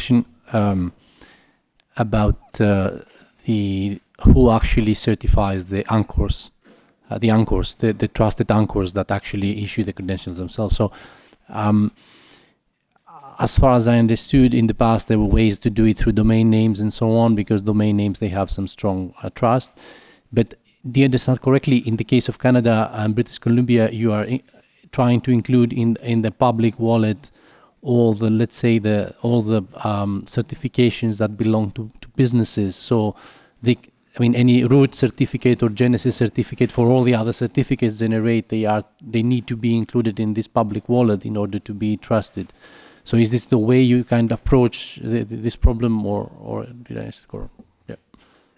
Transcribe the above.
question about the who actually certifies the anchors, the trusted anchors that actually issue the credentials themselves. So, um, as far as I understood, in the past there were ways to do it through domain names and so on, because domain names they have some strong trust. But do you understand correctly? In the case of Canada and British Columbia, you are trying to include in the public wallet all the, let's say, the all the certifications that belong to businesses. So they, I mean, any root certificate or Genesis certificate for all the other certificates generate, they need to be included in this public wallet in order to be trusted. So is this the way you kind of approach this problem, or did I score?